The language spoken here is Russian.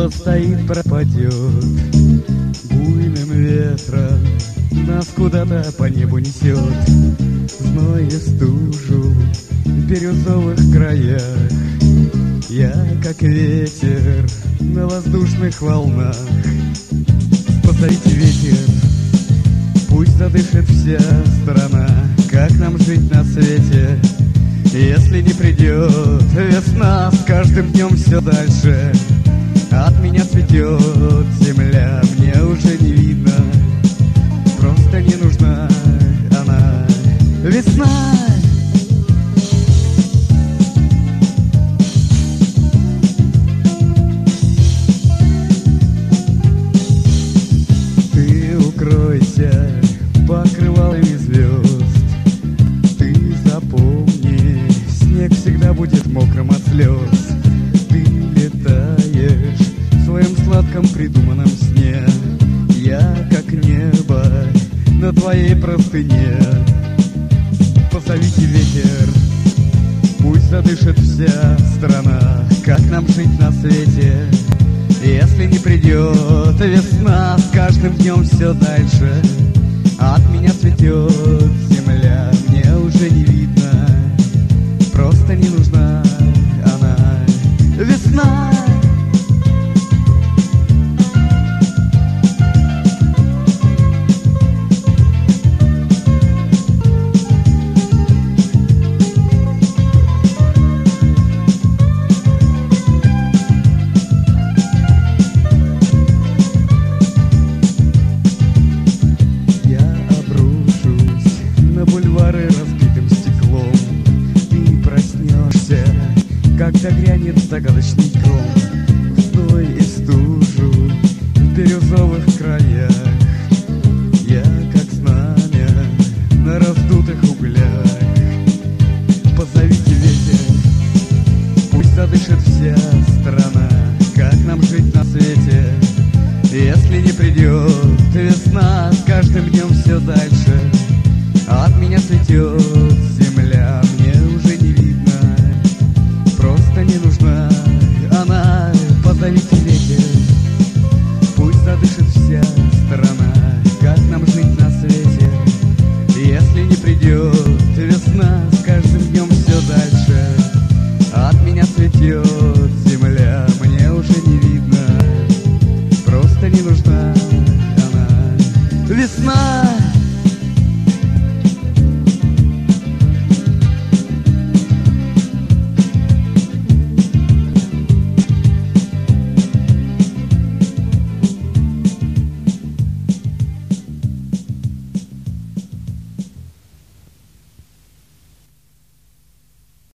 постоит, пропадет буйным ветром, нас куда-то по небу несет. Зной и стужу в бирюзовых краях, я как ветер на воздушных волнах. Позовите ветер, пусть задышит вся страна. Как нам жить на свете, если не придет весна? С каждым днем все дальше от меня цветет земля. Мне уже не видно, просто не нужна она, весна. Ты укройся покрывалами звезд, ты запомни, снег всегда будет мокрым от слез. Ты летаешь в своем сладком придуманном сне, я как небо на твоей простыне. Позовите ветер, пусть задышит вся страна. Как нам жить на свете, если не придет весна? С каждым днем все дальше от меня цветет земля. Мне уже не видно, просто не нужна она, весна. Разбитым стеклом ты проснешься, когда грянет загадочный гром. В зной и стужу в бирюзовых краях, я как знамя на раздутых углях. Позовите ветер, пусть задышит вся страна. Как нам жить на свете, если не придет весна? С каждым днем все дальше от меня цветет